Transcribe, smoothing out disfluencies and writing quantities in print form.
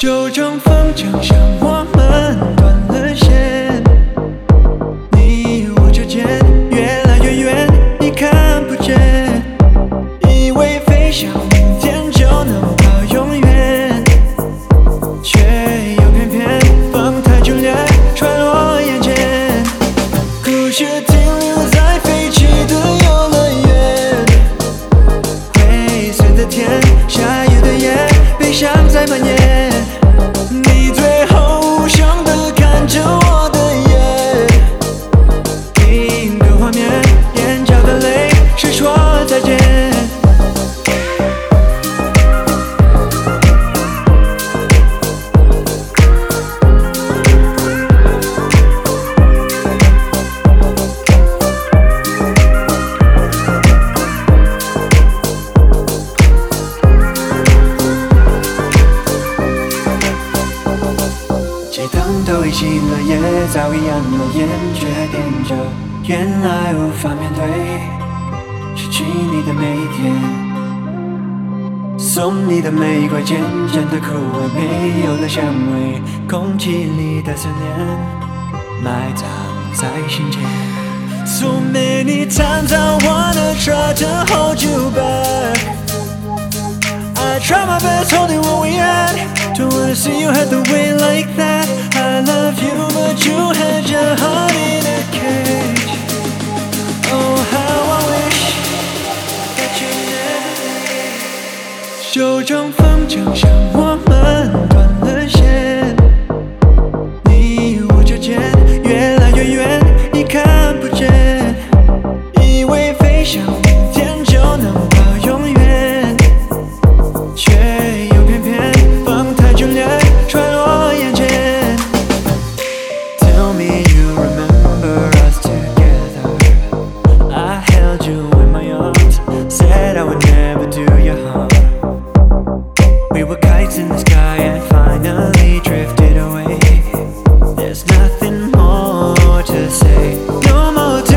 就中风筝像我们断了线，你我之间越来越远，你看不见，以为飞向明天就能到永远，却又偏偏风太剧烈穿我眼前，故事停留在废弃的游乐园，灰色的天，下雨的夜，悲伤在蔓延。你最后无声地看着我的眼，另一个画面，眼角的泪是说再见。街灯都已熄了，也早已暗了眼，却点着。原来无法面对失去你的每一天，送你的玫瑰渐渐的枯萎，没有了香味，空气里的思念埋葬在心间。So many times I wanna try to hold you back, I try my best holding what we had. Don't wanna see you head the way like that. I love you, but you had your heart in a cage. Oh, how I wish that you never leave. 就中风筝像我们断了线，你我之间越来越远，你看不见，以为飞向明天就能到永远，却又偏偏风太剧烈穿我眼前。Tell me you remember us together, I held you in my arms, said I would never do you harm. We were kites in the sky and finally drifted away. There's nothing more to say, no more